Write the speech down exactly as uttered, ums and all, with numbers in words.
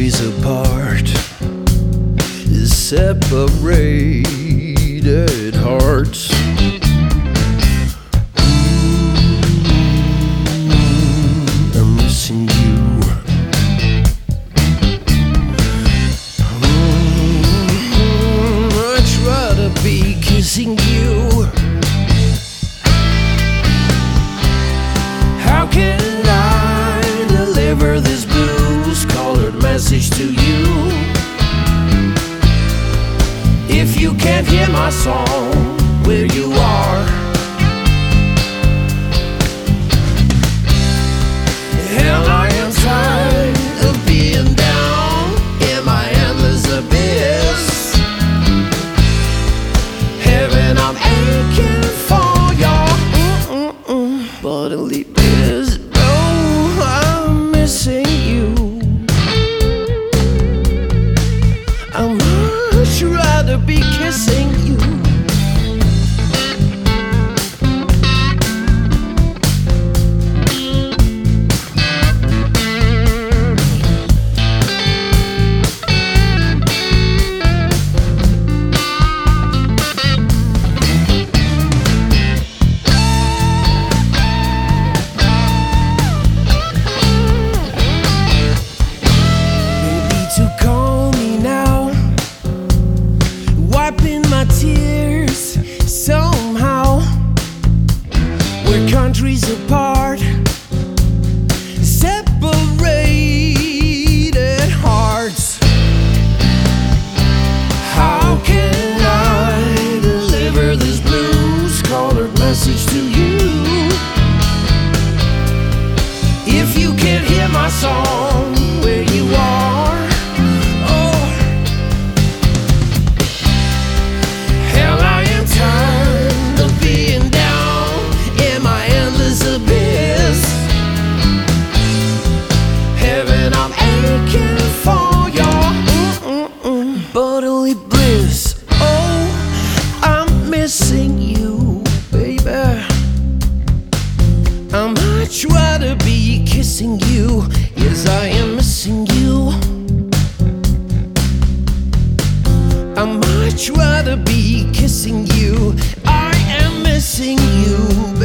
countries apart, separated hearts. Mm, I'm missing you. Mm, I try to be kissing you. How can I deliver this blues-colored message to you if you can't hear my song where you are? Hell, I am tired of being down in my endless abyss. Heaven, I'm aching for your mm-mm-mm bodily bliss. Oh, I'm missing you. I'm much rather be kissing you. Wiping my tears somehow. We're countries apart, separated hearts. How can I deliver this blues-colored message to you if you can't hear my song where you are? Bodily bliss. Oh, I'm missing you, baby. I'm much rather be kissing you. Yes, I am missing you. I'm much rather be kissing you. I am missing you.